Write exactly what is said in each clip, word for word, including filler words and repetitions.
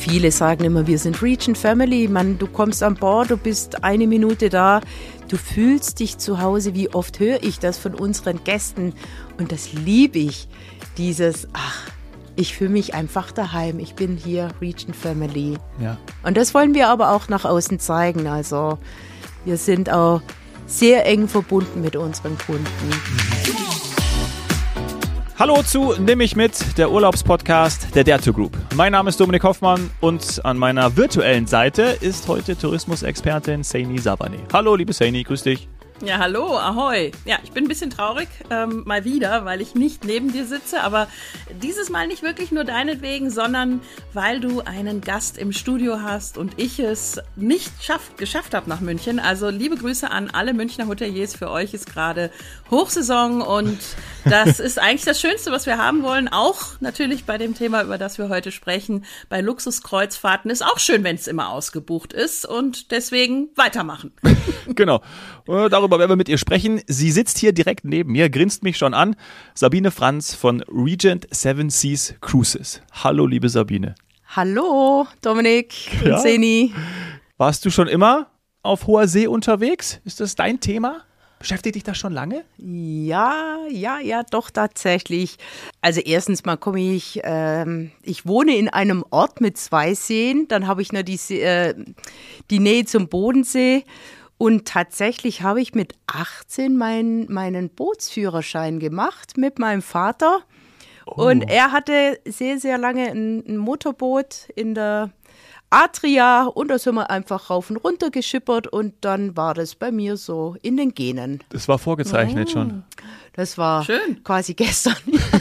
viele sagen immer, wir sind Regent Family. Man, du kommst an Bord, du bist eine Minute da, du fühlst dich zu Hause. Wie oft höre ich das von unseren Gästen? Und das liebe ich, dieses, ach, ich fühle mich einfach daheim. Ich bin hier Regent Family. Ja. Und das wollen wir aber auch nach außen zeigen. Also wir sind auch sehr eng verbunden mit unseren Kunden. Hallo zu Nimm mich mit, der Urlaubspodcast der Dare to Group. Mein Name ist Dominik Hoffmann und an meiner virtuellen Seite ist heute Tourismusexpertin Saini Savane. Hallo liebe Saini, grüß dich. Ja, hallo, ahoi. Ja, ich bin ein bisschen traurig, ähm, mal wieder, weil ich nicht neben dir sitze, aber dieses Mal nicht wirklich nur deinetwegen, sondern weil du einen Gast im Studio hast und ich es nicht schaff, geschafft habe nach München. Also liebe Grüße an alle Münchner Hoteliers, für euch ist gerade Hochsaison und das ist eigentlich das Schönste, was wir haben wollen. Auch natürlich bei dem Thema, über das wir heute sprechen, bei Luxuskreuzfahrten ist auch schön, wenn es immer ausgebucht ist und deswegen weitermachen. Genau, darüber werden wir mit ihr sprechen. Sie sitzt hier direkt neben mir, grinst mich schon an. Sabine Franz von Regent Seven Seas Cruises. Hallo, liebe Sabine. Hallo, Dominik Ja. und Saini. Warst du schon immer auf hoher See unterwegs? Ist das dein Thema? Beschäftigt dich das schon lange? Ja, ja, ja, doch tatsächlich. Also erstens mal komme ich, ähm, ich wohne in einem Ort mit zwei Seen. Dann habe ich noch die, See- äh, die Nähe zum Bodensee. Und tatsächlich habe ich mit achtzehn mein, meinen Bootsführerschein gemacht mit meinem Vater. Oh. Und er hatte sehr, sehr lange ein, ein Motorboot in der Adria. Und da sind wir einfach rauf und runter geschippert. Und dann war das bei mir so in den Genen. Das war vorgezeichnet Oh. schon. Das war Schön. quasi gestern.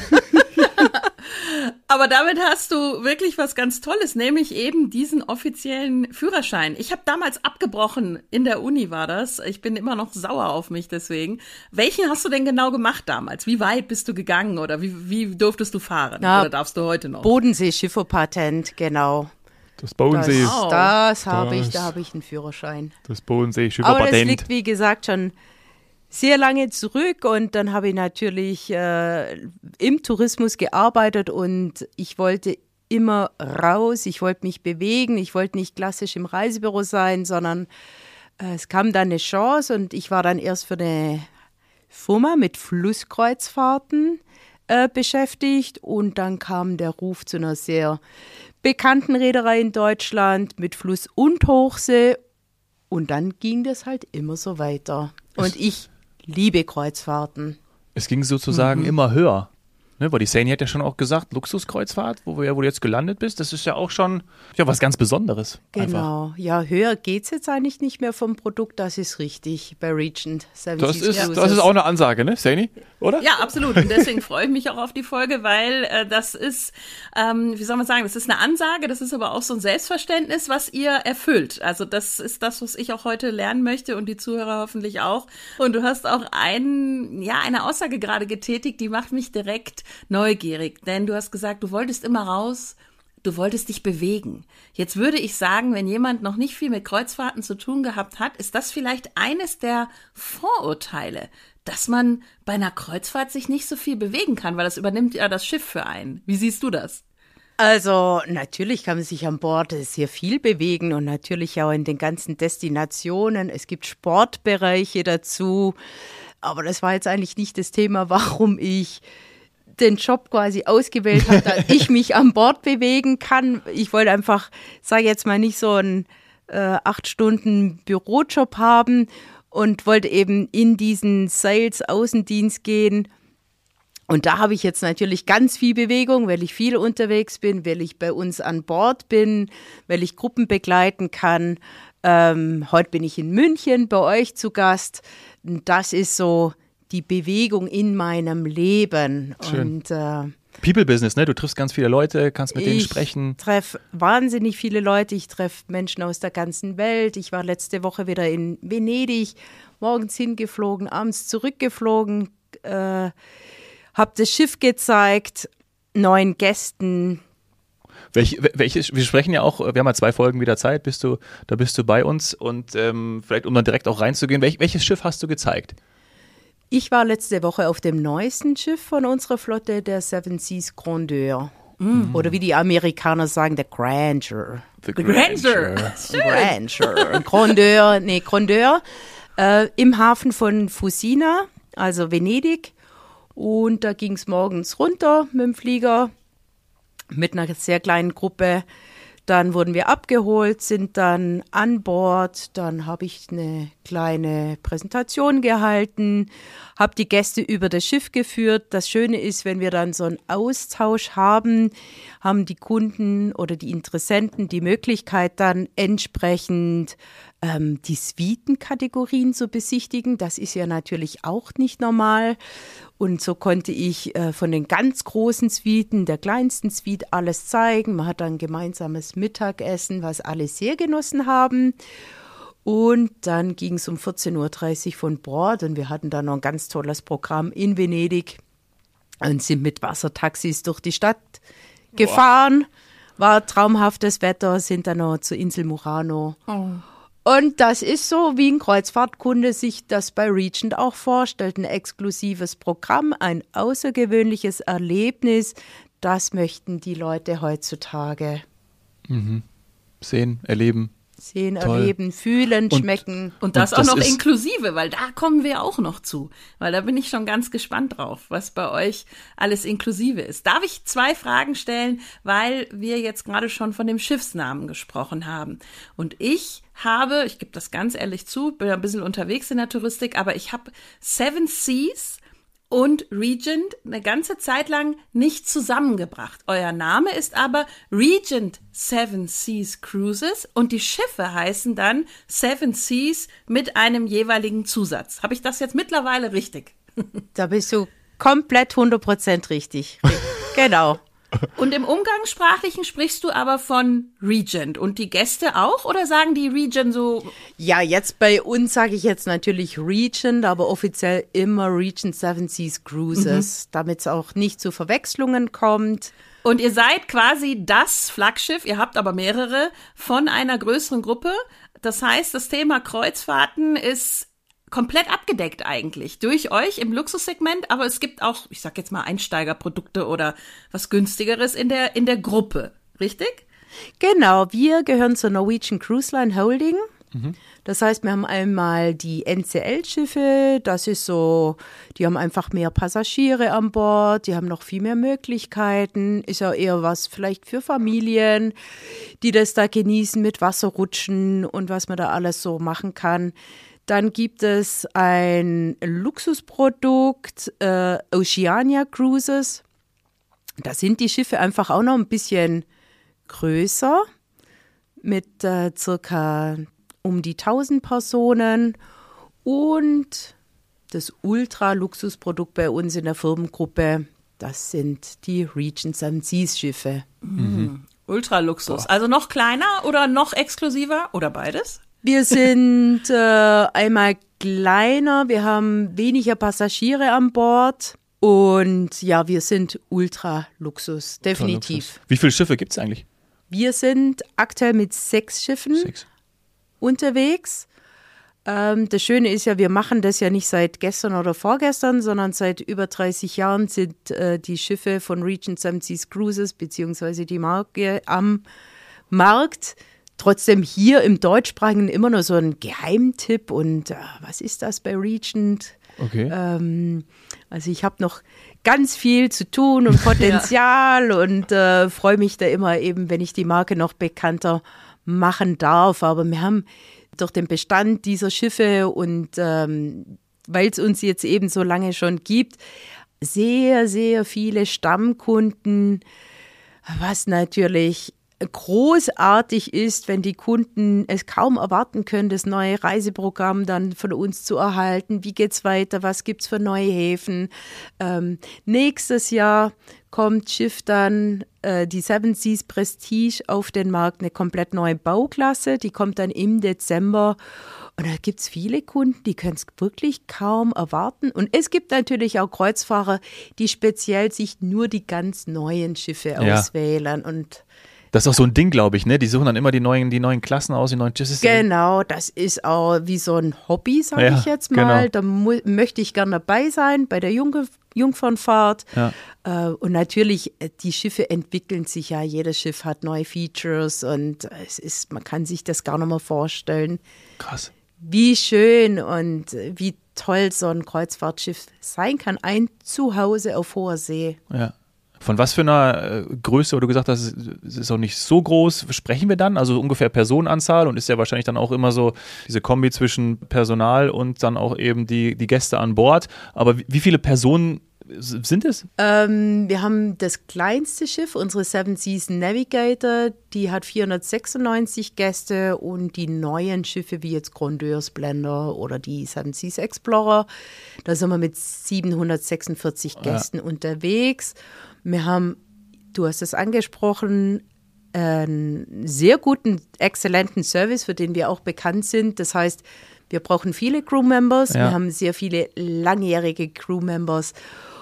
Aber damit hast du wirklich was ganz Tolles, nämlich eben diesen offiziellen Führerschein. Ich habe damals abgebrochen, in der Uni war das. Ich bin immer noch sauer auf mich deswegen. Welchen hast du denn genau gemacht damals? Wie weit bist du gegangen oder wie, wie durftest du fahren? Ja, oder darfst du heute noch? Bodensee-Schifferpatent, genau. Das Das, Bodensee, Wow. das habe ich, Das- da habe ich einen Führerschein. das Bodensee Aber das Schifferpatent. liegt, wie gesagt, schon sehr lange zurück und dann habe ich natürlich äh, im Tourismus gearbeitet und ich wollte immer raus, ich wollte mich bewegen, ich wollte nicht klassisch im Reisebüro sein, sondern äh, es kam dann eine Chance und ich war dann erst für eine Firma mit Flusskreuzfahrten äh, beschäftigt und dann kam der Ruf zu einer sehr bekannten Reederei in Deutschland mit Fluss- und Hochsee und dann ging das halt immer so weiter. Und ich liebe Kreuzfahrten. Es ging sozusagen Mhm. immer höher. Ne, weil die Saini hat ja schon auch gesagt, Luxuskreuzfahrt, wo, wir, wo du jetzt gelandet bist, das ist ja auch schon ja, was ganz Besonderes. Einfach. Genau. Ja, höher geht es jetzt eigentlich nicht mehr vom Produkt, das ist richtig bei Regent Seven Das Seas ist, Cruises. das ist auch eine Ansage, ne, Saini? Oder? Ja, absolut. Und deswegen freue ich mich auch auf die Folge, weil äh, das ist, ähm, wie soll man sagen, das ist eine Ansage, das ist aber auch so ein Selbstverständnis, was ihr erfüllt. Also das ist das, was ich auch heute lernen möchte und die Zuhörer hoffentlich auch. Und du hast auch ein, ja, eine Aussage gerade getätigt, die macht mich direkt neugierig. Denn du hast gesagt, du wolltest immer raus, du wolltest dich bewegen. Jetzt würde ich sagen, wenn jemand noch nicht viel mit Kreuzfahrten zu tun gehabt hat, ist das vielleicht eines der Vorurteile, dass man bei einer Kreuzfahrt sich nicht so viel bewegen kann, weil das übernimmt ja das Schiff für einen. Wie siehst du das? Also natürlich kann man sich an Bord sehr viel bewegen und natürlich auch in den ganzen Destinationen. Es gibt Sportbereiche dazu, aber das war jetzt eigentlich nicht das Thema, warum ich den Job quasi ausgewählt habe, dass ich mich an Bord bewegen kann. Ich wollte einfach, sage jetzt mal, nicht so einen äh, acht Stunden Bürojob haben und wollte eben in diesen Sales-Außendienst gehen. Und da habe ich jetzt natürlich ganz viel Bewegung, weil ich viel unterwegs bin, weil ich bei uns an Bord bin, weil ich Gruppen begleiten kann. Ähm, heute bin ich in München bei euch zu Gast. Und das ist so die Bewegung in meinem Leben. Schön. Und äh, People-Business, ne? Du triffst ganz viele Leute, kannst mit denen ich sprechen. treffe wahnsinnig viele Leute. Ich treffe Menschen aus der ganzen Welt. Ich war letzte Woche wieder in Venedig, morgens hingeflogen, abends zurückgeflogen, äh, habe das Schiff gezeigt, neuen Gästen. Welche, welche, wir sprechen ja auch, wir haben ja zwei Folgen wieder Zeit, bist du, da bist du bei uns und ähm, vielleicht um dann direkt auch reinzugehen, welch, welches Schiff hast du gezeigt? Ich war letzte Woche auf dem neuesten Schiff von unserer Flotte, der Seven Seas Grandeur. Mm. Oder wie die Amerikaner sagen, der Grandeur. The The Grandeur. Grandeur. Grandeur, nee, Grandeur. Äh, im Hafen von Fusina, also Venedig. Und da ging es morgens runter mit dem Flieger, mit einer sehr kleinen Gruppe. Dann wurden wir abgeholt, sind dann an Bord. Dann habe ich eine kleine Präsentation gehalten, habe die Gäste über das Schiff geführt. Das Schöne ist, wenn wir dann so einen Austausch haben, haben die Kunden oder die Interessenten die Möglichkeit, dann entsprechend ähm, die Suitenkategorien zu besichtigen. Das ist ja natürlich auch nicht normal. Und so konnte ich äh, von den ganz großen Suiten, der kleinsten Suite, alles zeigen. Man hat dann gemeinsames Mittagessen, was alle sehr genossen haben. Und dann ging es um vierzehn Uhr dreißig von Bord und wir hatten dann noch ein ganz tolles Programm in Venedig und sind mit Wassertaxis durch die Stadt gefahren. War traumhaftes Wetter, sind dann noch zur Insel Murano. Oh. Und das ist so, wie ein Kreuzfahrtkunde sich das bei Regent auch vorstellt. Ein exklusives Programm, ein außergewöhnliches Erlebnis. Das möchten die Leute heutzutage mhm. sehen, erleben. Sehen, Toll. erleben, fühlen, und, schmecken. Und das, und auch das noch ist inklusive, weil da kommen wir auch noch zu. Weil da bin ich schon ganz gespannt drauf, was bei euch alles inklusive ist. Darf ich zwei Fragen stellen, weil wir jetzt gerade schon von dem Schiffsnamen gesprochen haben. Und ich habe, ich gebe das ganz ehrlich zu, bin ein bisschen unterwegs in der Touristik, aber ich habe Seven Seas und Regent eine ganze Zeit lang nicht zusammengebracht. Euer Name ist aber Regent Seven Seas Cruises und die Schiffe heißen dann Seven Seas mit einem jeweiligen Zusatz. Habe ich das jetzt mittlerweile richtig? Da bist du komplett hundert Prozent richtig. Genau. Und im Umgangssprachlichen sprichst du aber von Regent und die Gäste auch oder sagen die Regent so? Ja, jetzt bei uns sage ich jetzt natürlich Regent, aber offiziell immer Regent Seven Seas Cruises, mhm. damit es auch nicht zu Verwechslungen kommt. Und ihr seid quasi das Flaggschiff, ihr habt aber mehrere, von einer größeren Gruppe. Das heißt, das Thema Kreuzfahrten ist komplett abgedeckt eigentlich durch euch im Luxussegment, aber es gibt auch, ich sag jetzt mal Einsteigerprodukte oder was günstigeres in der in der Gruppe, richtig? Genau, wir gehören zur Norwegian Cruise Line Holding. Mhm. Das heißt, wir haben einmal die N C L-Schiffe, das ist so, die haben einfach mehr Passagiere an Bord, die haben noch viel mehr Möglichkeiten, ist ja eher was vielleicht für Familien, die das da genießen mit Wasserrutschen und was man da alles so machen kann. Dann gibt es ein Luxusprodukt, äh, Oceania Cruises. Da sind die Schiffe einfach auch noch ein bisschen größer, mit äh, circa um die tausend Personen. Und das Ultra-Luxusprodukt bei uns in der Firmengruppe, das sind die Regent Seven Seas Schiffe. Mhm. Ultra-Luxus. Also noch kleiner oder noch exklusiver oder beides? Wir sind äh, einmal kleiner, wir haben weniger Passagiere an Bord und ja, wir sind Ultra-Luxus, definitiv. Luxus. Wie viele Schiffe gibt es eigentlich? Wir sind aktuell mit sechs Schiffen sechs. unterwegs. Ähm, das Schöne ist ja, wir machen das ja nicht seit gestern oder vorgestern, sondern seit über dreißig Jahren sind äh, die Schiffe von Regent Seven Seas Cruises beziehungsweise die Marke am Markt. Trotzdem hier im Deutschsprachigen immer noch so ein Geheimtipp und äh, was ist das bei Regent? Okay. Ähm, also ich habe noch ganz viel zu tun und Potenzial ja. und äh, freue mich da immer eben, wenn ich die Marke noch bekannter machen darf. Aber wir haben durch den Bestand dieser Schiffe und ähm, weil es uns jetzt eben so lange schon gibt, sehr, sehr viele Stammkunden, was natürlich großartig ist, wenn die Kunden es kaum erwarten können, das neue Reiseprogramm dann von uns zu erhalten. Wie geht's weiter? Was gibt's für neue Häfen? Ähm, nächstes Jahr kommt Schiff dann äh, die Seven Seas Prestige auf den Markt, eine komplett neue Bauklasse. Die kommt dann im Dezember. Und da gibt es viele Kunden, die können es wirklich kaum erwarten. Und es gibt natürlich auch Kreuzfahrer, die speziell sich nur die ganz neuen Schiffe ja. auswählen. Und Das ist auch so ein Ding, glaube ich, ne? Die suchen dann immer die neuen, die neuen Klassen aus, die neuen Schiffs. Genau, das ist auch wie so ein Hobby, sage Ja, ich jetzt mal. genau. Da mu- möchte ich gerne dabei sein bei der Jung Jungfernfahrt. Ja. Äh, und natürlich, äh, die Schiffe entwickeln sich ja. Jedes Schiff hat neue Features und es ist, man kann sich das gar nicht mehr vorstellen. Krass. Wie schön und äh, wie toll so ein Kreuzfahrtschiff sein kann. Ein Zuhause auf hoher See. Ja. Von was für einer äh, Größe, wo du gesagt hast, es ist auch nicht so groß, sprechen wir dann? Also ungefähr Personenanzahl und ist ja wahrscheinlich dann auch immer so diese Kombi zwischen Personal und dann auch eben die, die Gäste an Bord. Aber wie, wie viele Personen sind es? Ähm, wir haben das kleinste Schiff, unsere Seven Seas Navigator, die hat vierhundertsechsundneunzig Gäste und die neuen Schiffe wie jetzt Grandeur, Splendor oder die Seven Seas Explorer, da sind wir mit siebenhundertsechsundvierzig Gästen ja. unterwegs. Wir haben, du hast es angesprochen, einen sehr guten, exzellenten Service, für den wir auch bekannt sind. Das heißt, wir brauchen viele Crewmembers, ja. wir haben sehr viele langjährige Crewmembers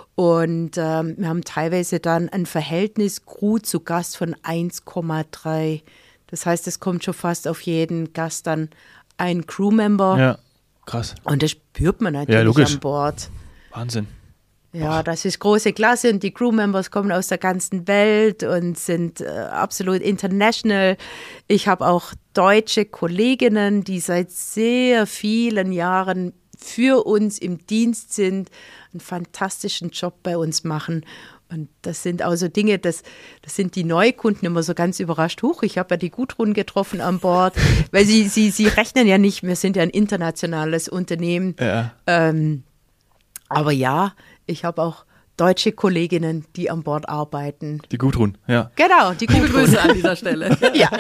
und ähm, wir haben teilweise dann ein Verhältnis Crew zu Gast von eins Komma drei. Das heißt, es kommt schon fast auf jeden Gast dann ein Crewmember. Ja, krass. Und das spürt man natürlich ja, an Bord. Wahnsinn. Ja, das ist große Klasse und die Crewmembers kommen aus der ganzen Welt und sind äh, absolut international. Ich habe auch deutsche Kolleginnen, die seit sehr vielen Jahren für uns im Dienst sind, einen fantastischen Job bei uns machen. Und das sind auch so Dinge, das, das sind die Neukunden immer so ganz überrascht. Huch, ich habe ja die Gudrun getroffen an Bord, weil sie, sie, sie rechnen ja nicht, wir sind ja ein internationales Unternehmen. Ja. Ähm, aber ja, ich habe auch deutsche Kolleginnen, die an Bord arbeiten. Die Gudrun, ja. Genau, die Gudrun. Grüße an dieser Stelle. Ja,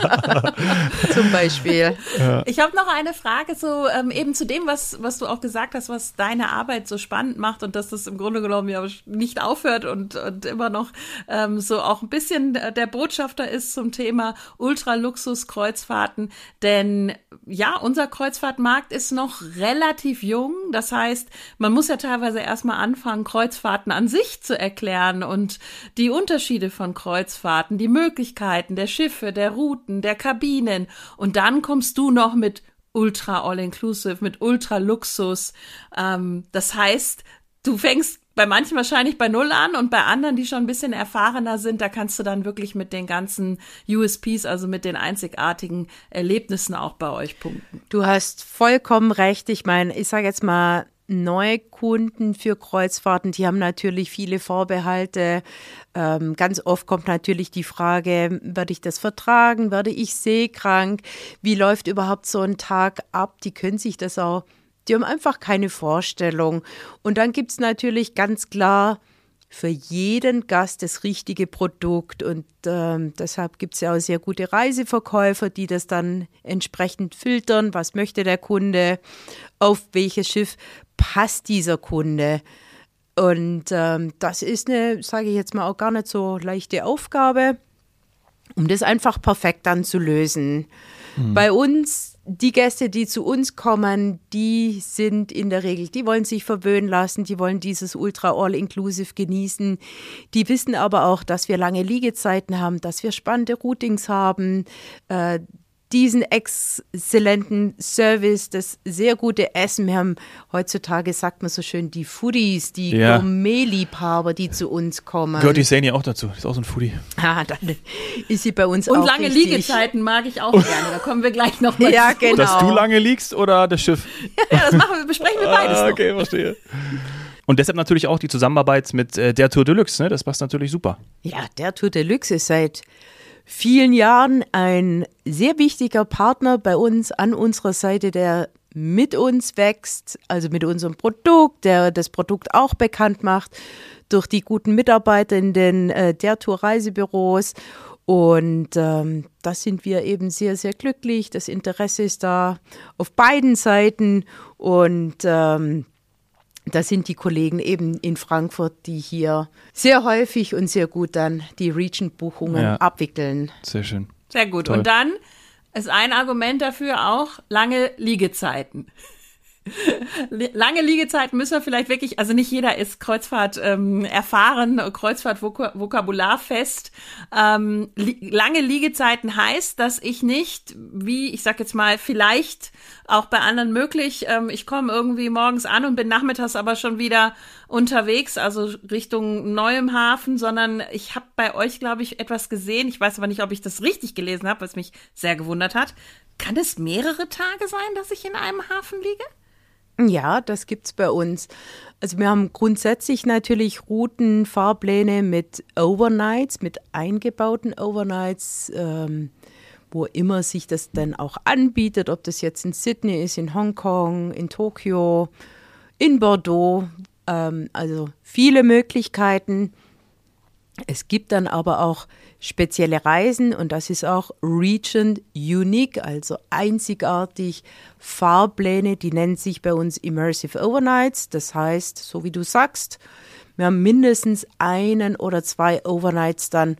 zum Beispiel. Ja. Ich habe noch eine Frage so ähm, eben zu dem, was, was du auch gesagt hast, was deine Arbeit so spannend macht und dass das im Grunde genommen ja nicht aufhört und, und immer noch ähm, so auch ein bisschen der Botschafter ist zum Thema Ultraluxus-Kreuzfahrten. Denn ja, unser Kreuzfahrtmarkt ist noch relativ jung. Das heißt, man muss ja teilweise erstmal anfangen, Kreuzfahrten an sich zu erklären und die Unterschiede von Kreuzfahrten, die Möglichkeiten der Schiffe, der Routen, der Kabinen. Und dann kommst du noch mit Ultra All-Inclusive, mit Ultra Luxus. Ähm, das heißt, du fängst bei manchen wahrscheinlich bei Null an und bei anderen, die schon ein bisschen erfahrener sind, da kannst du dann wirklich mit den ganzen U S Ps, also mit den einzigartigen Erlebnissen auch bei euch punkten. Du hast vollkommen recht. Ich meine, ich sage jetzt mal, Neukunden für Kreuzfahrten, die haben natürlich viele Vorbehalte. Ähm, ganz oft kommt natürlich die Frage, werde ich das vertragen, werde ich seekrank, wie läuft überhaupt so ein Tag ab? Die können sich das auch, die haben einfach keine Vorstellung. Und dann gibt es natürlich ganz klar für jeden Gast das richtige Produkt und ähm, deshalb gibt es ja auch sehr gute Reiseverkäufer, die das dann entsprechend filtern, was möchte der Kunde, auf welches Schiff passt dieser Kunde. Und ähm, das ist eine, sage ich jetzt mal, auch gar nicht so leichte Aufgabe, um das einfach perfekt dann zu lösen. Mhm. Bei uns, die Gäste, die zu uns kommen, die sind in der Regel, die wollen sich verwöhnen lassen, die wollen dieses Ultra All-Inclusive genießen. Die wissen aber auch, dass wir lange Liegezeiten haben, dass wir spannende Routings haben, äh, diesen exzellenten Service, das sehr gute Essen. Wir haben heutzutage, sagt man so schön, die Foodies, die ja. Gourmet-Liebhaber, die zu uns kommen. Gehört die Saini auch dazu, ist auch so ein Foodie. Ah, dann ist sie bei uns Und auch lange richtig. Liegezeiten mag ich auch gerne, da kommen wir gleich noch mal Ja, zu. genau. Dass du lange liegst oder das Schiff? Ja, das machen wir, besprechen wir beides ah, noch. Okay, verstehe. Und deshalb natürlich auch die Zusammenarbeit mit äh, der Tour Deluxe, ne? Das passt natürlich super. Ja, der Tour Deluxe ist seit vielen Jahren ein sehr wichtiger Partner bei uns an unserer Seite, der mit uns wächst, also mit unserem Produkt, der das Produkt auch bekannt macht durch die guten Mitarbeiter in den äh, der Tour Reisebüros. Und ähm, da sind wir eben sehr, sehr glücklich. Das Interesse ist da auf beiden Seiten und ähm, da sind die Kollegen eben in Frankfurt, die hier sehr häufig und sehr gut dann die Region-Buchungen ja. abwickeln. Sehr schön. Sehr gut. Toll. Und dann ist ein Argument dafür auch lange Liegezeiten. Lange Liegezeiten müssen wir vielleicht wirklich, also nicht jeder ist Kreuzfahrt ähm, erfahren, Kreuzfahrt-Vokabularfest. Ähm, li- lange Liegezeiten heißt, dass ich nicht, wie, ich sag jetzt mal, vielleicht auch bei anderen möglich, ähm, ich komme irgendwie morgens an und bin nachmittags aber schon wieder unterwegs, also Richtung Neuem Hafen, sondern ich habe bei euch, glaube ich, etwas gesehen. Ich weiß aber nicht, ob ich das richtig gelesen habe, was mich sehr gewundert hat. Kann es mehrere Tage sein, dass ich in einem Hafen liege? Ja, das gibt's bei uns. Also wir haben grundsätzlich natürlich Routen, Fahrpläne mit Overnights, mit eingebauten Overnights, ähm, wo immer sich das dann auch anbietet, ob das jetzt in Sydney ist, in Hongkong, in Tokio, in Bordeaux. Ähm, also viele Möglichkeiten. Es gibt dann aber auch spezielle Reisen und das ist auch Region Unique, also einzigartig Fahrpläne, die nennen sich bei uns Immersive Overnights. Das heißt, so wie du sagst, wir haben mindestens einen oder zwei Overnights dann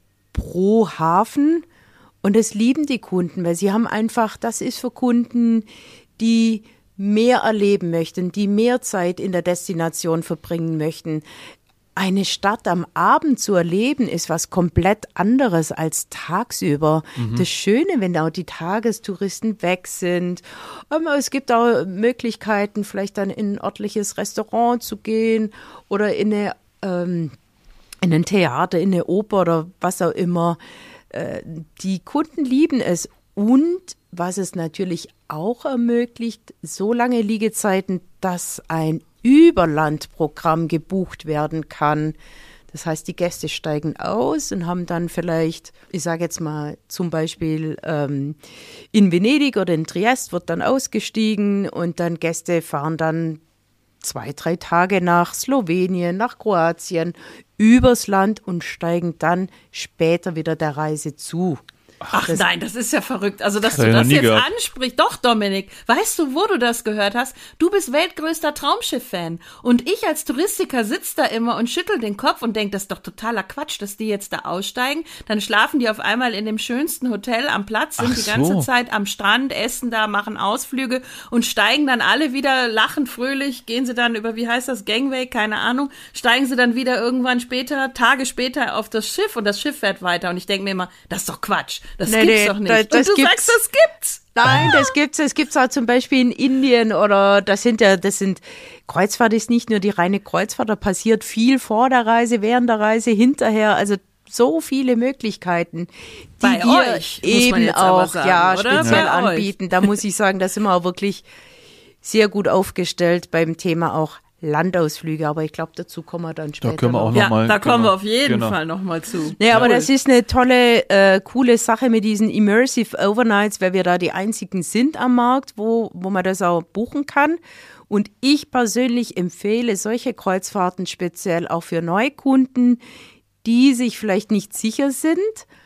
pro Hafen und das lieben die Kunden, weil sie haben einfach, das ist für Kunden, die mehr erleben möchten, die mehr Zeit in der Destination verbringen möchten. Eine Stadt am Abend zu erleben, ist was komplett anderes als tagsüber. Mhm. Das Schöne, wenn auch die Tagestouristen weg sind. Aber es gibt auch Möglichkeiten, vielleicht dann in ein örtliches Restaurant zu gehen oder in, eine, ähm, in ein Theater, in eine Oper oder was auch immer. Äh, die Kunden lieben es. Und was es natürlich auch ermöglicht, so lange Liegezeiten, dass ein Überlandprogramm gebucht werden kann. Das heißt, die Gäste steigen aus und haben dann vielleicht, ich sage jetzt mal zum Beispiel ähm, in Venedig oder in Triest wird dann ausgestiegen und dann Gäste fahren dann zwei, drei Tage nach Slowenien, nach Kroatien, übers Land und steigen dann später wieder der Reise zu. Ach das nein, das ist ja verrückt. Also, dass das du das jetzt gehört. ansprichst. Doch, Dominik, weißt du, wo du das gehört hast? Du bist weltgrößter Traumschiff-Fan. Und ich als Touristiker sitze da immer und schüttel den Kopf und denke, das ist doch totaler Quatsch, dass die jetzt da aussteigen. Dann schlafen die auf einmal in dem schönsten Hotel am Platz, sind Ach die ganze so. Zeit am Strand, essen da, machen Ausflüge und steigen dann alle wieder lachend, fröhlich, gehen sie dann über, wie heißt das, Gangway, keine Ahnung, steigen sie dann wieder irgendwann später, Tage später auf das Schiff und das Schiff fährt weiter. Und ich denke mir immer, das ist doch Quatsch. Das Nee, gibt's nee, doch nicht. das- Und das du gibt's. sagst, das gibt's. Nein, das gibt's. Das gibt's auch zum Beispiel in Indien oder das sind ja, das sind, Kreuzfahrt ist nicht nur die reine Kreuzfahrt, da passiert viel vor der Reise, während der Reise, hinterher, also so viele Möglichkeiten, die Bei wir euch, muss man eben jetzt aber auch sagen, ja, oder? speziell Bei euch. anbieten. Da muss ich sagen, da sind wir auch wirklich sehr gut aufgestellt beim Thema auch Landausflüge, aber ich glaube, dazu kommen wir dann später. Da können wir auch noch. noch Ja, mal, da kommen genau. wir auf jeden Genau. Fall noch mal zu. Nee, aber Cool. das ist eine tolle, äh, coole Sache mit diesen Immersive Overnights, weil wir da die einzigen sind am Markt, wo, wo man das auch buchen kann. Und ich persönlich empfehle solche Kreuzfahrten speziell auch für Neukunden, die sich vielleicht nicht sicher sind,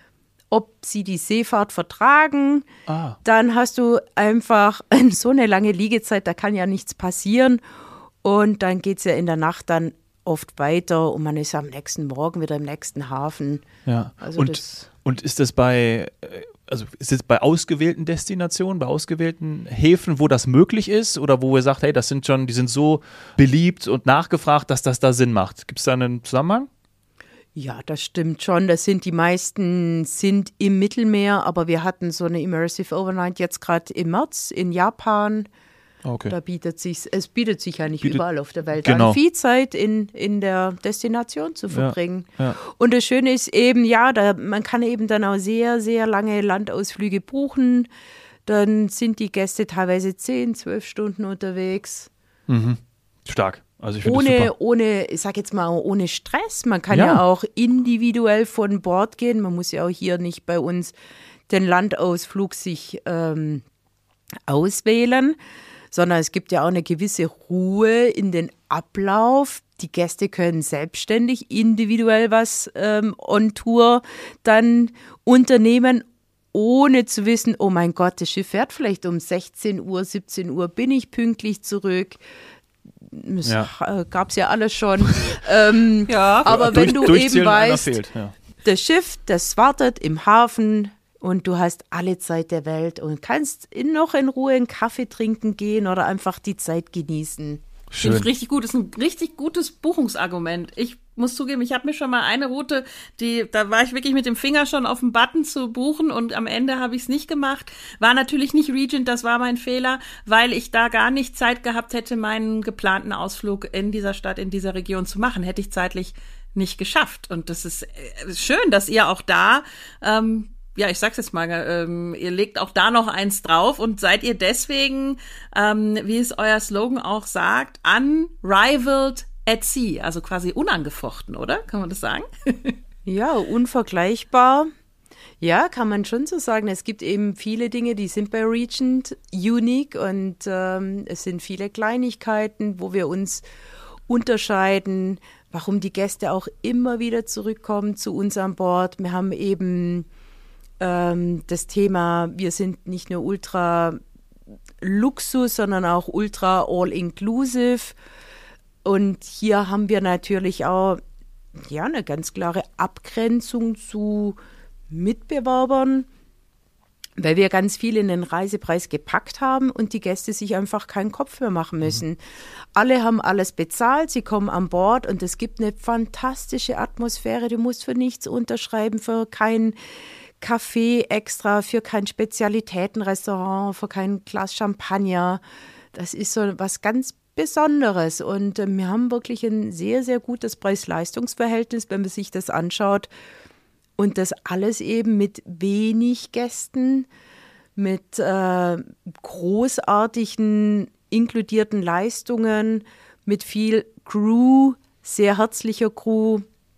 ob sie die Seefahrt vertragen. Ah. Dann hast du einfach so eine lange Liegezeit, da kann ja nichts passieren. Und dann geht es ja in der Nacht dann oft weiter und man ist am nächsten Morgen wieder im nächsten Hafen. Ja. Also und, das- und ist das bei, äh, also ist es bei ausgewählten Destinationen, bei ausgewählten Häfen, wo das möglich ist oder wo ihr sagt, hey, das sind schon, die sind so beliebt und nachgefragt, dass das da Sinn macht? Gibt es da einen Zusammenhang? Ja, das stimmt schon. Das sind die meisten sind im Mittelmeer, aber wir hatten so eine Immersive Overnight jetzt gerade im März in Japan. Okay. Da bietet sich, es bietet sich ja nicht Bietet- überall auf der Welt genau. an, viel Zeit in, in der Destination zu verbringen. ja. Und das Schöne ist eben, ja, da, man kann eben dann auch sehr, sehr lange Landausflüge buchen. Dann sind die Gäste teilweise zehn, zwölf Stunden unterwegs. Stark. Also ich finde das Ohne, super. ohne, ich sag jetzt mal, ohne Stress. Man kann Ja. ja. auch individuell von Bord gehen. Man muss ja auch hier nicht bei uns den Landausflug sich ähm, auswählen, sondern es gibt ja auch eine gewisse Ruhe in den Ablauf. Die Gäste können selbstständig individuell was ähm, on Tour dann unternehmen, ohne zu wissen, oh mein Gott, das Schiff fährt vielleicht um sechzehn Uhr, siebzehn Uhr, bin ich pünktlich zurück. Das Ja. äh, gab's ja alles schon. ähm, Ja. aber wenn Durch- du eben durchzählen, einer weißt, fehlt. Ja. das Schiff, das wartet im Hafen und du hast alle Zeit der Welt und kannst in, noch in Ruhe einen Kaffee trinken gehen oder einfach die Zeit genießen. Schön. Finde ich richtig gut. Das ist ein richtig gutes Buchungsargument. Ich muss zugeben, ich habe mir schon mal eine Route, die, da war ich wirklich mit dem Finger schon auf den Button zu buchen und am Ende habe ich es nicht gemacht. War natürlich nicht Regent, das war mein Fehler, weil ich da gar nicht Zeit gehabt hätte, meinen geplanten Ausflug in dieser Stadt, in dieser Region zu machen. Hätte ich zeitlich nicht geschafft. Und das ist schön, dass ihr auch da, ähm, ja, ich sag's jetzt mal, ähm, ihr legt auch da noch eins drauf und seid ihr deswegen, ähm, wie es euer Slogan auch sagt, unrivaled at sea, also quasi unangefochten, oder? Kann man das sagen? Ja, unvergleichbar. Ja, kann man schon so sagen. Es gibt eben viele Dinge, die sind bei Regent unique und ähm, es sind viele Kleinigkeiten, wo wir uns unterscheiden, warum die Gäste auch immer wieder zurückkommen zu uns an Bord. Wir haben eben ähm, das Thema, wir sind nicht nur ultra Luxus, sondern auch ultra all-inclusive. Und hier haben wir natürlich auch ja, eine ganz klare Abgrenzung zu Mitbewerbern, weil wir ganz viel in den Reisepreis gepackt haben und die Gäste sich einfach keinen Kopf mehr machen müssen. Mhm. Alle haben alles bezahlt, sie kommen an Bord und es gibt eine fantastische Atmosphäre. Du musst für nichts unterschreiben, für kein Kaffee extra, für kein Spezialitätenrestaurant, für kein Glas Champagner. Das ist so was ganz Besonderes und äh, wir haben wirklich ein sehr, sehr gutes Preis-Leistungs-Verhältnis, wenn man sich das anschaut. Und das alles eben mit wenig Gästen, mit äh, großartigen inkludierten Leistungen, mit viel Crew, sehr herzlicher Crew.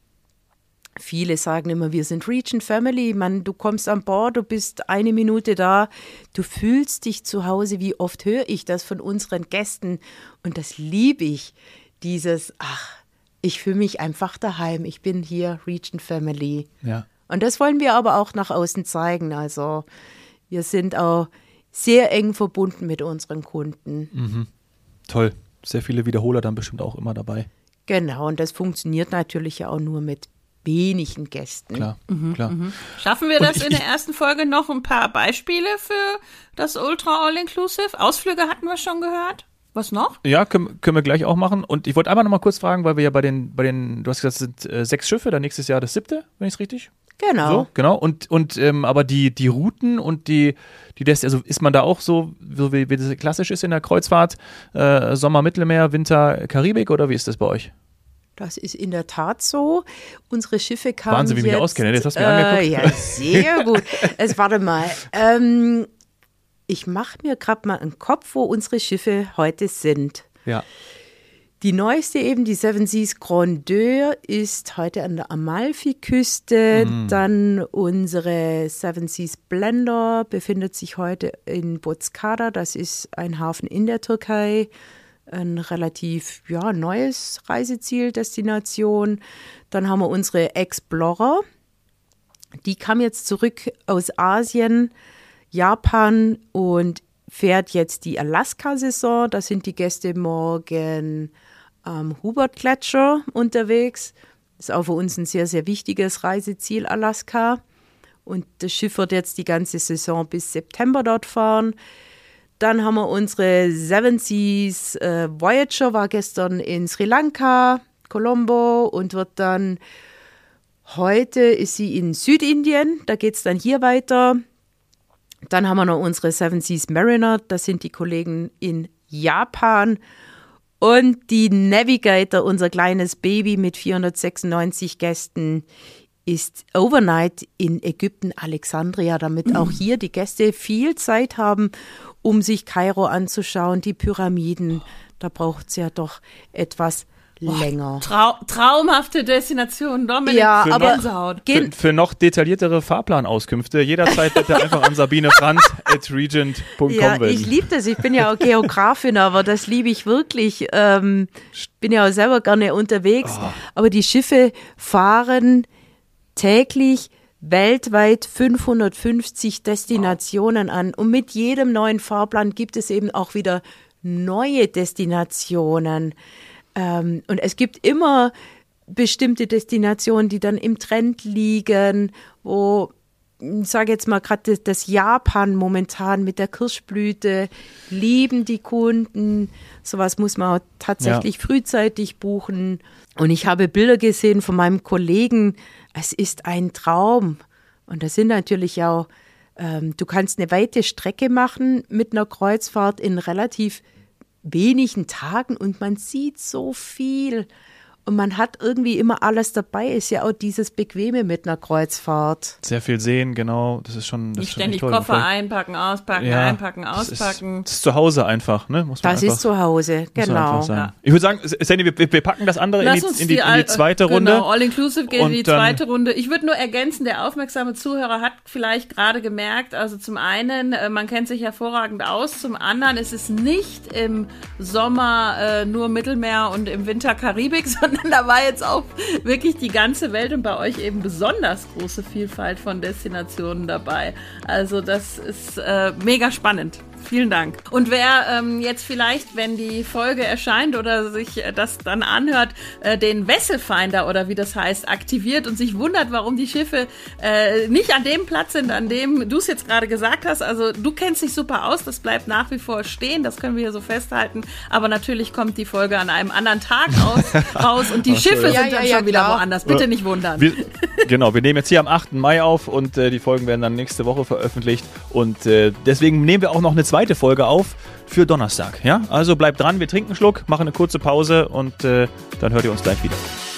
Viele sagen immer, wir sind Regent Family. Man, du kommst an Bord, du bist eine Minute da, du fühlst dich zu Hause. Wie oft höre ich das von unseren Gästen? Und das liebe ich, dieses, ach, ich fühle mich einfach daheim. Ich bin hier Regent Family. Ja. Und das wollen wir aber auch nach außen zeigen. Also wir sind auch sehr eng verbunden mit unseren Kunden. Mhm. Toll. Sehr viele Wiederholer dann bestimmt auch immer dabei. Genau, und das funktioniert natürlich ja auch nur mit wenigen Gästen. Klar, mhm, klar. Mhm. Schaffen wir das ich, in der ersten Folge noch ein paar Beispiele für das Ultra All-Inclusive? Ausflüge hatten wir schon gehört. Was noch? Ja, können, können wir gleich auch machen. Und ich wollte einmal noch mal kurz fragen, weil wir ja bei den, bei den, du hast gesagt, es sind äh, sechs Schiffe, dann nächstes Jahr das siebte, wenn ich es richtig? Genau. So, genau. Und, und ähm, aber die, die Routen und die, die Dest- also ist man da auch so, so wie, wie das klassisch ist in der Kreuzfahrt, äh, Sommer Mittelmeer, Winter Karibik oder wie ist das bei euch? Das ist in der Tat so. Unsere Schiffe kamen Wahnsinn, wie jetzt, mich auskenne. Jetzt hast du mir äh, angeguckt. Ja, sehr gut. Es, warte mal. Ähm, ich mache mir gerade mal einen Kopf, wo unsere Schiffe heute sind. Ja. Die neueste eben, die Seven Seas Grandeur, ist heute an der Amalfiküste. Mm. Dann unsere Seven Seas Splendor befindet sich heute in Bozcaada. Das ist ein Hafen in der Türkei. Ein relativ ja, neues Reiseziel, Destination. Dann haben wir unsere Explorer. Die kam jetzt zurück aus Asien, Japan und fährt jetzt die Alaska-Saison. Da sind die Gäste morgen am Hubert-Gletscher unterwegs. Das ist auch für uns ein sehr, sehr wichtiges Reiseziel, Alaska. Und das Schiff wird jetzt die ganze Saison bis September dort fahren. Dann haben wir unsere Seven Seas äh, Voyager, war gestern in Sri Lanka, Colombo und wird dann, heute ist sie in Südindien, da geht es dann hier weiter. Dann haben wir noch unsere Seven Seas Mariner, das sind die Kollegen in Japan. Und die Navigator, unser kleines Baby mit vierhundertsechsundneunzig Gästen, ist overnight in Ägypten, Alexandria, damit auch hier die Gäste viel Zeit haben, um sich Kairo anzuschauen, die Pyramiden. Da braucht es ja doch etwas länger. Trau- traumhafte Destination, Dominik. Ja, für aber noch, für, für noch detailliertere Fahrplanauskünfte jederzeit bitte einfach an Sabine Franz at regent punkt com Ja, wenden. ich liebe das. Ich bin ja auch Geografin, aber das liebe ich wirklich. Ähm, bin ja auch selber gerne unterwegs. Oh. Aber die Schiffe fahren täglich weltweit fünfhundertfünfzig Destinationen wow. an. Und mit jedem neuen Fahrplan gibt es eben auch wieder neue Destinationen. Ähm, und es gibt immer bestimmte Destinationen, die dann im Trend liegen, wo sage jetzt mal gerade das, das Japan momentan mit der Kirschblüte, lieben die Kunden. Sowas muss man tatsächlich ja. frühzeitig buchen. Und ich habe Bilder gesehen von meinem Kollegen. Es ist ein Traum. Und das sind natürlich auch, ähm, du kannst eine weite Strecke machen mit einer Kreuzfahrt in relativ wenigen Tagen und man sieht so viel. Und man hat irgendwie immer alles dabei, ist ja auch dieses Bequeme mit einer Kreuzfahrt. Sehr viel sehen, genau, das ist schon das Nicht ist schon ständig toll. Koffer Vielleicht, einpacken, auspacken, ja, einpacken, auspacken. Das ist, das ist zu Hause einfach, ne? Muss man das einfach, ist zu Hause, genau. Ja. Ich würde sagen, Sandy, wir, wir packen das andere in die, in, die, in die zweite genau, Runde. Genau, All-Inclusive geht in die zweite Runde. Ich würde nur ergänzen, der aufmerksame Zuhörer hat vielleicht gerade gemerkt, also zum einen, man kennt sich hervorragend aus, zum anderen ist es nicht im Sommer äh, nur Mittelmeer und im Winter Karibik, sondern da war jetzt auch wirklich die ganze Welt und bei euch eben besonders große Vielfalt von Destinationen dabei. Also das ist äh, mega spannend. Vielen Dank. Und wer ähm, jetzt vielleicht, wenn die Folge erscheint oder sich äh, das dann anhört, äh, den Vesselfinder oder wie das heißt, aktiviert und sich wundert, warum die Schiffe äh, nicht an dem Platz sind, an dem du es jetzt gerade gesagt hast. Also du kennst dich super aus, das bleibt nach wie vor stehen, das können wir hier so festhalten. Aber natürlich kommt die Folge an einem anderen Tag aus, raus und die Schiffe ja, sind ja, dann ja, schon wieder klar. woanders. Bitte nicht wundern. Wir, genau, wir nehmen jetzt hier am achten Mai auf und äh, die Folgen werden dann nächste Woche veröffentlicht. Und äh, deswegen nehmen wir auch noch eine zweite Folge auf für Donnerstag. Ja? Also bleibt dran, wir trinken einen Schluck, machen eine kurze Pause und äh, dann hört ihr uns gleich wieder.